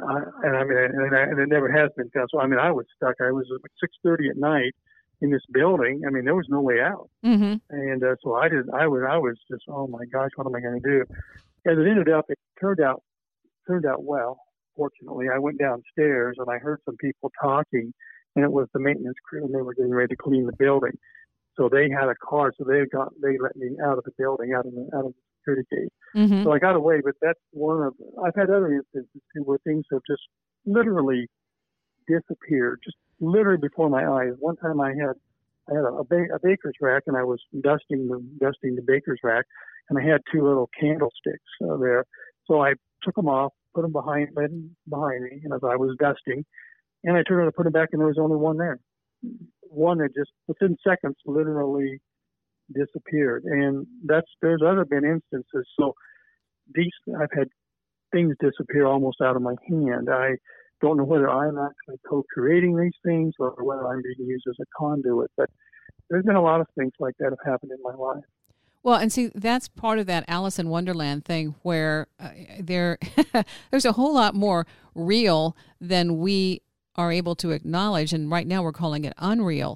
S3: it never has been found. So I was stuck. I was at 6:30 at night in this building. There was no way out,
S2: mm-hmm.
S3: and so I was just, oh my gosh, what am I going to do? As it ended up, it turned out well. Fortunately, I went downstairs and I heard some people talking, and it was the maintenance crew, and they were getting ready to clean the building. So they had a car, so they let me out of the building, out of the security gate.
S2: Mm-hmm.
S3: So I got away, but that's I've had other instances too where things have just literally disappeared, just literally before my eyes. One time I had a baker's rack, and I was dusting the baker's rack, and I had 2 little candlesticks there. So I took them off, put them behind me, and as I was dusting, and I turned around to put them back, and there was only one there. One that just within seconds literally disappeared. And there's been instances. So I've had things disappear almost out of my hand. I don't know whether I'm actually co-creating these things or whether I'm being used as a conduit, but there's been a lot of things like that have happened in my life.
S2: Well, and see, that's part of that Alice in Wonderland thing where there's a whole lot more real than we are able to acknowledge, and right now we're calling it unreal.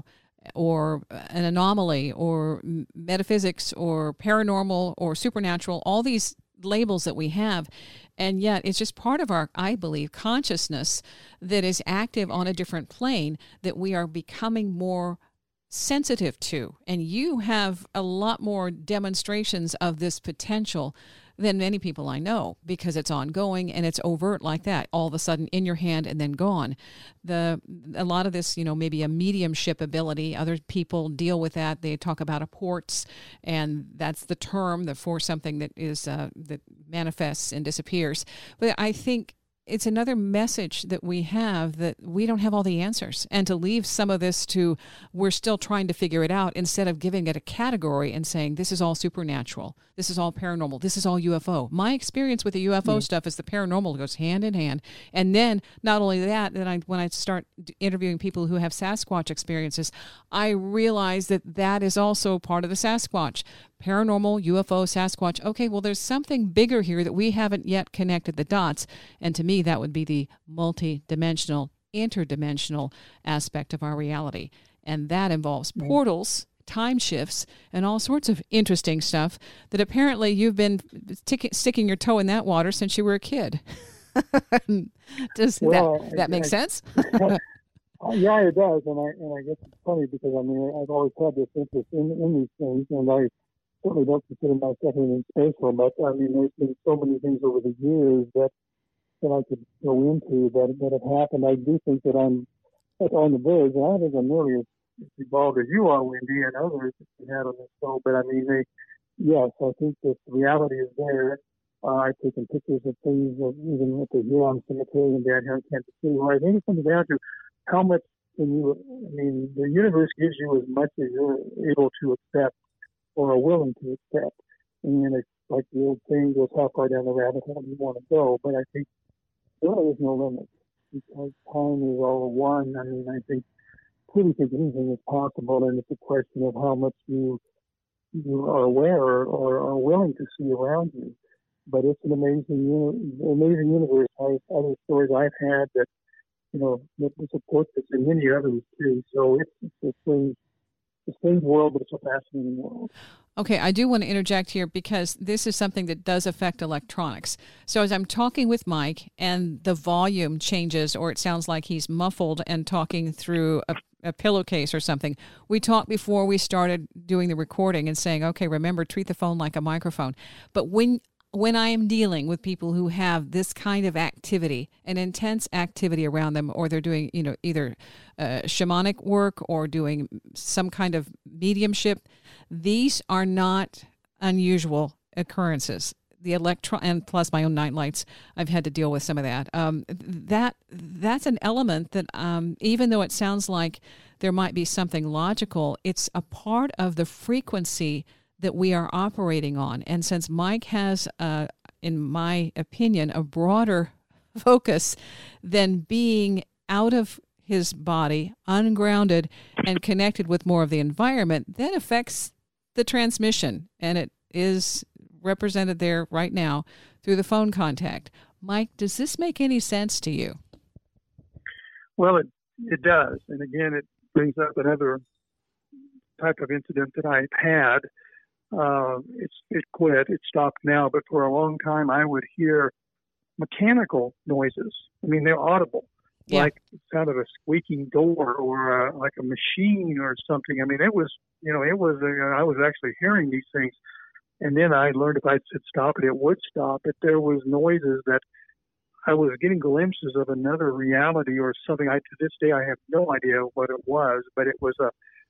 S2: or an anomaly or metaphysics or paranormal or supernatural, all these labels that we have. And yet it's just part of our, I believe, consciousness that is active on a different plane that we are becoming more sensitive to. And you have a lot more demonstrations of this potential than many people I know, because it's ongoing and it's overt like that, all of a sudden in your hand and then gone. A lot of this, maybe a mediumship ability, other people deal with that. They talk about apports, and that's the term for something that is that manifests and disappears. But I think it's another message that we have, that we don't have all the answers, and to leave some of this to we're still trying to figure it out, instead of giving it a category and saying this is all supernatural, this is all paranormal, this is all UFO. My experience with the UFO stuff is the paranormal goes hand in hand. And then not only that, when I start interviewing people who have Sasquatch experiences, I realize that is also part of the Sasquatch. Paranormal, UFO, Sasquatch. Okay, well, there's something bigger here that we haven't yet connected the dots. And to me, that would be the multi-dimensional, interdimensional aspect of our reality. And that involves portals, time shifts, and all sorts of interesting stuff that apparently you've been sticking your toe in that water since you were a kid. Does that make sense?
S3: Yeah, it does. And I guess it's funny because, I've always had this interest in these things, and I certainly don't consider myself anything special, but there's been so many things over the years that I could go into that have happened. I do think that I'm on the verge, and I don't think I'm nearly as evolved as you are, Wendy, and others that you had on this show. But yes, I think this reality is there. I've taken pictures of things, even at the Huron Cemetery in downtown Kansas City, where I think it comes down to how much the universe gives you as much as you're able to accept or are willing to accept. And it's like the old saying goes, how far down the rabbit hole do you want to go? But I think there is no limit, because time is all one. I think anything is possible, and it's a question of how much you are aware or are willing to see around you. But it's an amazing universe. Other stories I've had that support this, and many others too. So it's a strange world, but it's a fascinating world.
S2: Okay, I do want to interject here, because this is something that does affect electronics. So as I'm talking with Mike and the volume changes, or it sounds like he's muffled and talking through a pillowcase or something, we talked before we started doing the recording and saying, okay, remember, treat the phone like a microphone. But when I am dealing with people who have this kind of activity, an intense activity around them, or they're doing, either shamanic work or doing some kind of mediumship, these are not unusual occurrences. The and plus my own night lights, I've had to deal with some of that. That's an element that, even though it sounds like there might be something logical, it's a part of the frequency that we are operating on. And since Mike has, in my opinion, a broader focus than being out of his body, ungrounded, and connected with more of the environment, that affects the transmission. And it is represented there right now through the phone contact. Mike, does this make any sense to you?
S3: Well, it does. And again, it brings up another type of incident that I've had. It quit. It stopped now. But for a long time, I would hear mechanical noises. They're audible, like the sound of a squeaking door or like a machine or something. It was, I was actually hearing these things. And then I learned if I said stop it would stop. But there was noises that I was getting glimpses of another reality or something. To this day, I have no idea what it was, but it was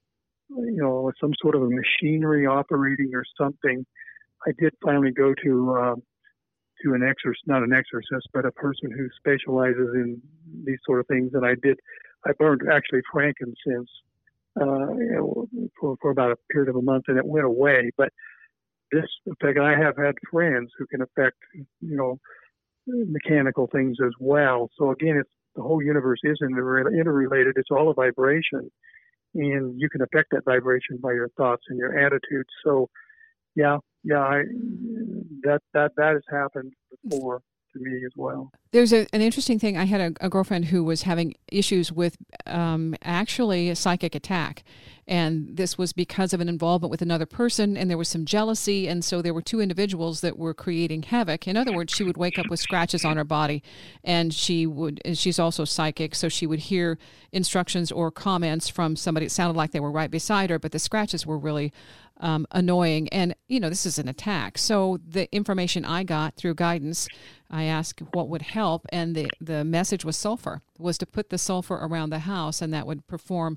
S3: some sort of a machinery operating or something. I did finally go to an exorcist, not an exorcist, but a person who specializes in these sort of things. And I burned actually frankincense for about a period of a month, and it went away. But this effect, I have had friends who can affect, mechanical things as well. So again, the whole universe is interrelated. It's all a vibration. And you can affect that vibration by your thoughts and your attitudes. So, that has happened before. to me as well.
S2: There's an interesting thing. I had a girlfriend who was having issues with actually a psychic attack. And this was because of an involvement with another person, and there was some jealousy, and so there were two individuals that were creating havoc. In other words, she would wake up with scratches on her body, and she's also psychic, so she would hear instructions or comments from somebody. It sounded like they were right beside her, but the scratches were really annoying. And, this is an attack. So the information I got through guidance, I asked what would help, and the message was sulfur, was to put the sulfur around the house, and that would perform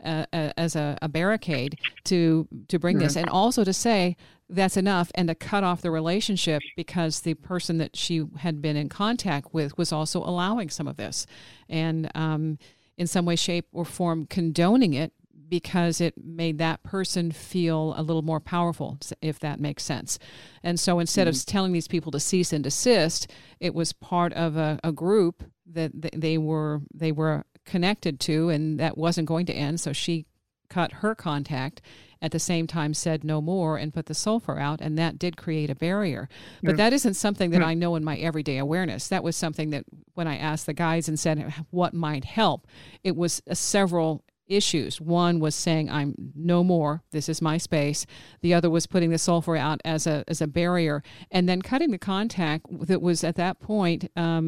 S2: as a barricade to bring this. And also to say that's enough, and to cut off the relationship, because the person that she had been in contact with was also allowing some of this. And in some way, shape, or form condoning it, because it made that person feel a little more powerful, if that makes sense. And so instead of telling these people to cease and desist, it was part of a group that they were connected to, and that wasn't going to end. So she cut her contact, at the same time said no more, and put the sulfur out, and that did create a barrier. But that isn't something that I know in my everyday awareness. That was something that when I asked the guides and said what might help, it was several issues. One was saying, I'm no more, this is my space. The other was putting the sulfur out as a barrier, and then cutting the contact that was at that point,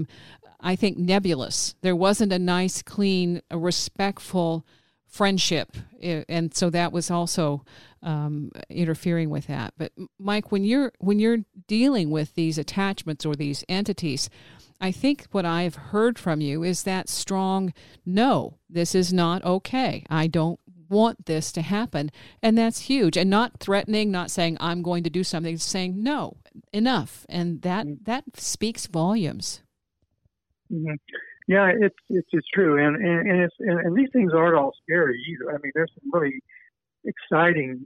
S2: I think, nebulous. There wasn't a nice, clean, respectful friendship, and so that was also interfering with that. But Mike, when you're dealing with these attachments or these entities, I think what I've heard from you is that strong, no, this is not okay. I don't want this to happen. And that's huge. And not threatening, not saying I'm going to do something, saying no, enough. And that speaks volumes. Mm-hmm.
S3: Yeah, it's true. And these things aren't all scary either. I mean, there's some really exciting,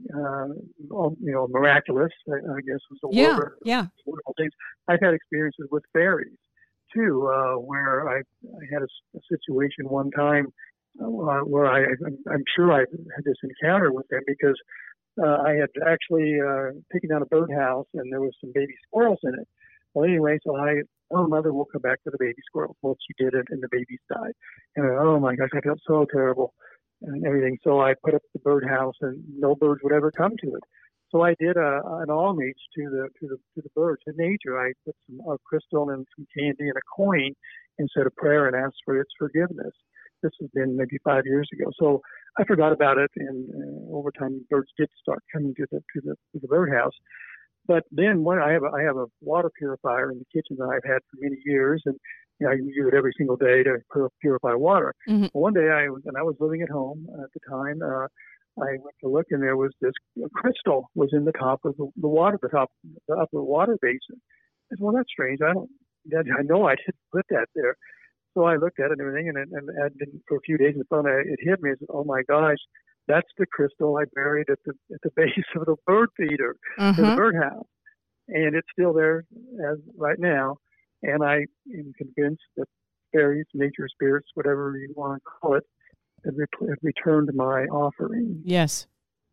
S3: miraculous, I guess was the word.
S2: Yeah.
S3: Wonderful things. I've had experiences with fairies too, where I had a situation one time where I'm sure I had this encounter with them because I had actually taken down a birdhouse and there was some baby squirrels in it. Well, anyway, so mother will come back for the baby squirrels. Well, she did it, and the babies died. And oh my gosh, I felt so terrible and everything. So I put up the birdhouse, and no birds would ever come to it. So I did an homage to the birds, to nature. I put some crystal and some candy and a coin and said a prayer and asked for its forgiveness. This has been maybe 5 years ago. So I forgot about it, and over time, birds did start coming to the birdhouse. But then I have a water purifier in the kitchen that I've had for many years, and I use it every single day to purify water. Mm-hmm. Well, one day I was living at home at the time. I went to look, and there was this crystal was in the top of the water, the upper water basin. I said, well, that's strange. I know I didn't put that there. So I looked at it and everything, and for a few days, and finally it hit me. I said, oh my gosh, that's the crystal I buried at the base of the bird feeder in the birdhouse, and it's still there as right now. And I am convinced that fairies, nature spirits, whatever you want to call it, have returned my offering.
S2: Yes.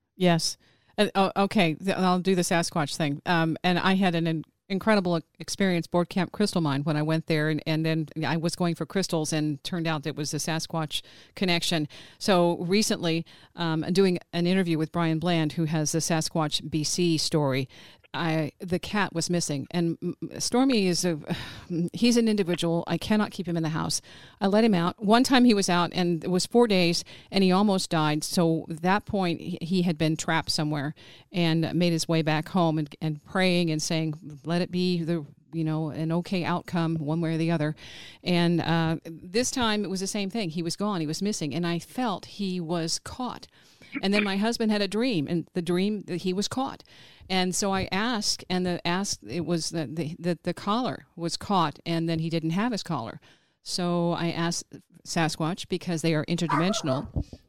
S2: Okay, I'll do the Sasquatch thing. And I had an incredible experience, Board Camp Crystal Mine, when I went there, and then I was going for crystals, and turned out it was a Sasquatch connection. So recently, I'm doing an interview with Brian Bland, who has the Sasquatch BC story. The cat was missing, and Stormy he's an individual. I cannot keep him in the house. I let him out. One time he was out, and it was 4 days, and he almost died. So at that point, he had been trapped somewhere and made his way back home, and praying and saying, let it be an okay outcome one way or the other. And this time it was the same thing. He was gone. He was missing, and I felt he was caught. And then my husband had a dream, and the dream that he was caught. And so I asked, and it was the collar was caught, and then he didn't have his collar. So I asked Sasquatch, because they are interdimensional.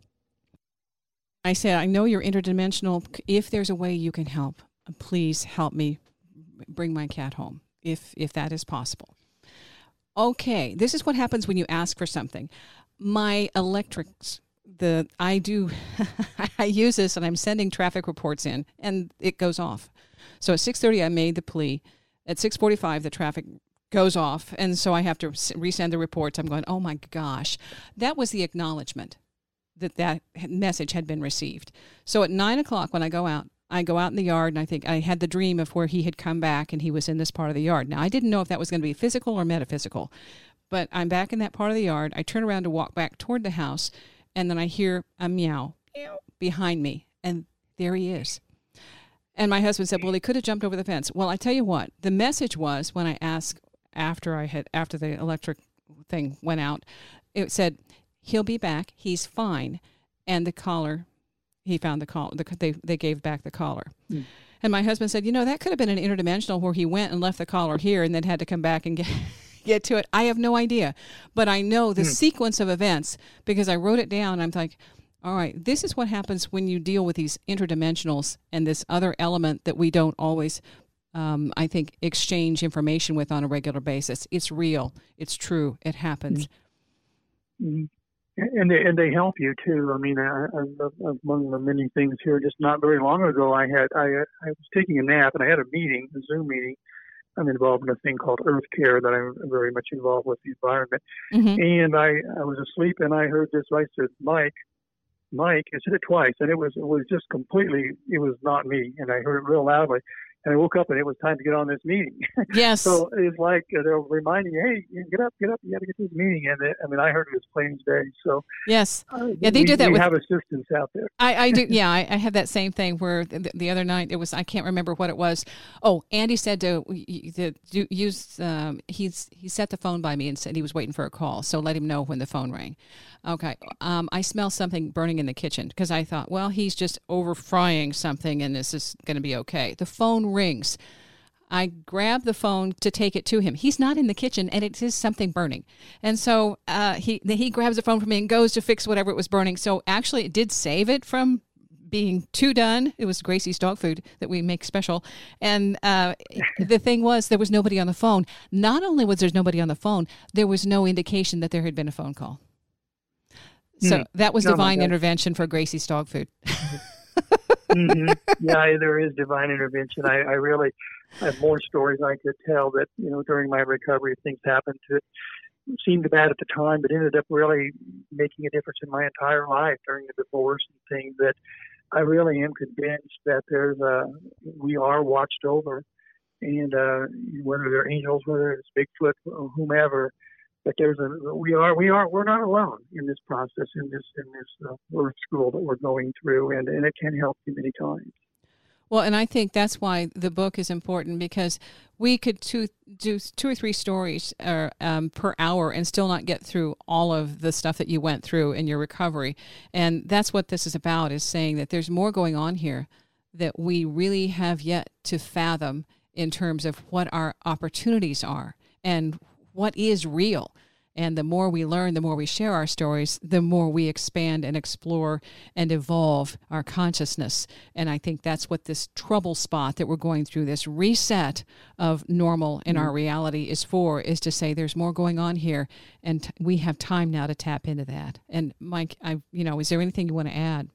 S2: I said, I know you're interdimensional. If there's a way you can help, please help me bring my cat home, if that is possible. Okay, this is what happens when you ask for something. My electrics, I use this, and I'm sending traffic reports in, and it goes off. So at 6:30, I made the plea. At 6:45, the traffic goes off. And so I have to resend the reports. I'm going, oh my gosh. That was the acknowledgement that message had been received. So at 9 o'clock when I go out in the yard, and I think I had the dream of where he had come back and he was in this part of the yard. Now, I didn't know if that was going to be physical or metaphysical, but I'm back in that part of the yard. I turn around to walk back toward the house, and then I hear a meow behind me, and there he is. And my husband said, well, he could have jumped over the fence. Well, I tell you what, the message was, when I asked after the electric thing went out, it said, he'll be back, he's fine, and the collar, he found the collar, they gave back the collar. Mm. And my husband said, that could have been an interdimensional where he went and left the collar here and then had to come back and get to it. I have no idea, but I know the sequence of events because I wrote it down. I'm like, all right, this is what happens when you deal with these interdimensionals and this other element that we don't always, I think, exchange information with on a regular basis. It's real. It's true. It happens.
S3: Mm-hmm. And they help you too. I mean, among the many things here, just not very long ago, I was taking a nap and I had a Zoom meeting. I'm involved in a thing called Earth Care that I'm very much involved with the environment. Mm-hmm. And I was asleep and I heard this. I said, Mike. I said it twice, and it was just completely. It was not me, and I heard it real loudly. And I woke up, and it was time to get on this meeting.
S2: Yes.
S3: So it's like they're reminding you, hey, get up, you got to get to this meeting. And I heard it as plain as day. So
S2: yes, they do that.
S3: We have assistants out there.
S2: I do. Yeah, I have that same thing where the other night it was. I can't remember what it was. Oh, Andy said to use. He set the phone by me and said he was waiting for a call. So let him know when the phone rang. Okay. I smell something burning in the kitchen because I thought, well, he's just over frying something and this is going to be okay. The phone rings. I grab the phone to take it to him. He's not in the kitchen and it is something burning. And so he grabs the phone from me and goes to fix whatever it was burning. So actually it did save it from being too done. It was Gracie's dog food that we make special. And the thing was, there was nobody on the phone. Not only was there nobody on the phone, there was no indication that there had been a phone call. So that was divine intervention for Gracie's dog food.
S3: Mm-hmm. Yeah, there is divine intervention. I really have more stories I could tell that, during my recovery, things happened that seemed bad at the time, but ended up really making a difference in my entire life during the divorce and things that I really am convinced that we are watched over, and whether they're angels, whether it's Bigfoot or whomever, but we're not alone in this process, in this Earth school that we're going through, and it can help you many times.
S2: Well, and I think that's why the book is important, because we could do 2 or 3 stories per hour and still not get through all of the stuff that you went through in your recovery. And that's what this is about, is saying that there's more going on here that we really have yet to fathom in terms of what our opportunities are and what is real. And the more we learn, the more we share our stories, the more we expand and explore and evolve our consciousness. And I think that's what this trouble spot that we're going through, this reset of normal in our reality is for, is to say there's more going on here. And we have time now to tap into that. And Mike, is there anything you want to add?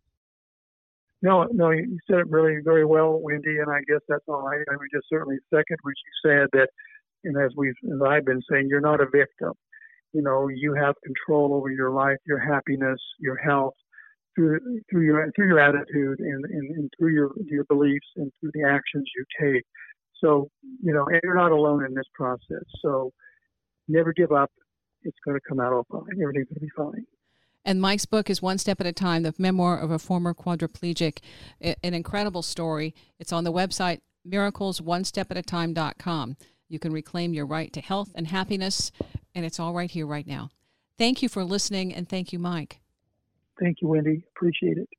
S3: No, you said it really very well, Wendy, and I guess that's all. I would just certainly second what you said, that, and as I've been saying, you're not a victim. You have control over your life, your happiness, your health, through your attitude and through your beliefs and through the actions you take. So, and you're not alone in this process. So never give up. It's going to come out all fine. Everything's going to be fine.
S2: And Mike's book is One Step at a Time, the memoir of a former quadriplegic. An incredible story. It's on the website, miraclesonestepataTime.com. You can reclaim your right to health and happiness, and it's all right here, right now. Thank you for listening, and thank you, Mike.
S3: Thank you, Wendy. Appreciate it.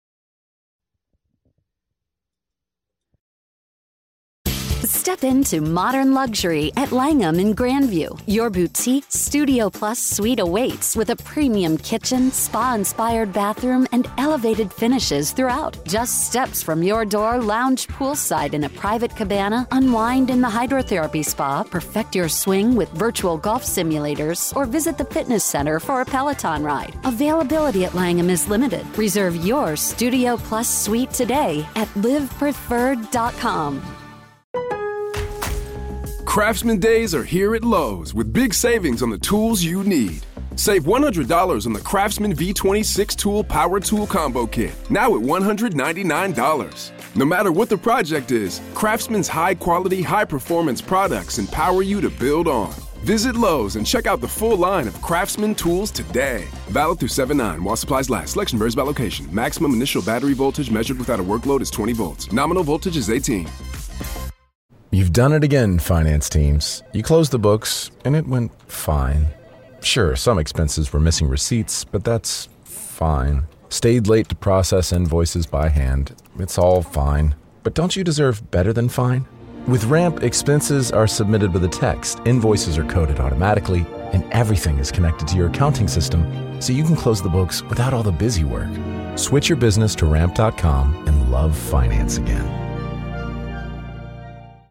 S1: Step into modern luxury at Langham in Grandview. Your boutique Studio Plus suite awaits with a premium kitchen, spa-inspired bathroom, and elevated finishes throughout. Just steps from your door, lounge poolside in a private cabana, unwind in the hydrotherapy spa, perfect your swing with virtual golf simulators, or visit the fitness center for a Peloton ride. Availability at Langham is limited. Reserve your Studio Plus suite today at livepreferred.com.
S4: Craftsman Days are here at Lowe's with big savings on the tools you need. Save $100 on the Craftsman V26 Tool Power Tool Combo Kit, now at $199. No matter what the project is, Craftsman's high-quality, high-performance products empower you to build on. Visit Lowe's and check out the full line of Craftsman tools today. Valid through 7/9 while supplies last. Selection varies by location. Maximum initial battery voltage measured without a workload is 20 volts. Nominal voltage is 18.
S5: You've done it again, finance teams. You closed the books, and it went fine. Sure, some expenses were missing receipts, but that's fine. Stayed late to process invoices by hand. It's all fine. But don't you deserve better than fine? With Ramp, expenses are submitted with a text, invoices are coded automatically, and everything is connected to your accounting system, so you can close the books without all the busy work. Switch your business to Ramp.com and love finance again.